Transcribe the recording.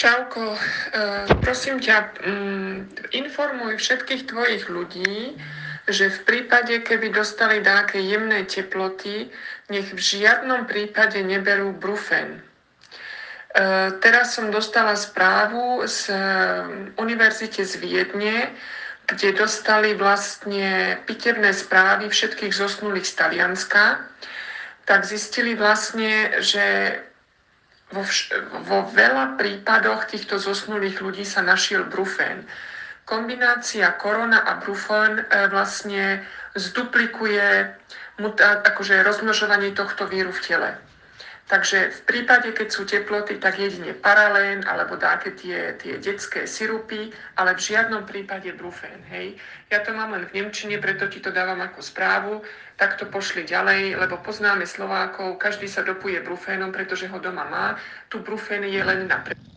Čauko, prosím ťa, informuj všetkých tvojich ľudí, že v prípade, keby dostali nejaké jemné teploty, nech v žiadnom prípade neberú Brufen. Teraz som dostala správu z univerzity z Viedne, kde dostali vlastne pitevné správy všetkých zosnulých z Talianska, tak zistili vlastne, že vo veľa prípadoch týchto zosnulých ľudí sa našiel Brufen. Kombinácia korona a Brufen vlastne zduplikuje akože rozmnožovanie tohto víru v tele. Takže v prípade, keď sú teploty, tak jedine paralén alebo také tie detské sirupy, ale v žiadnom prípade Brufen, hej. Ja to mám len v nemčine, preto ti to dávam ako správu, tak to pošli ďalej, lebo poznáme Slovákov, každý sa dopuje Brufenom, pretože ho doma má. Tu Brufen je len na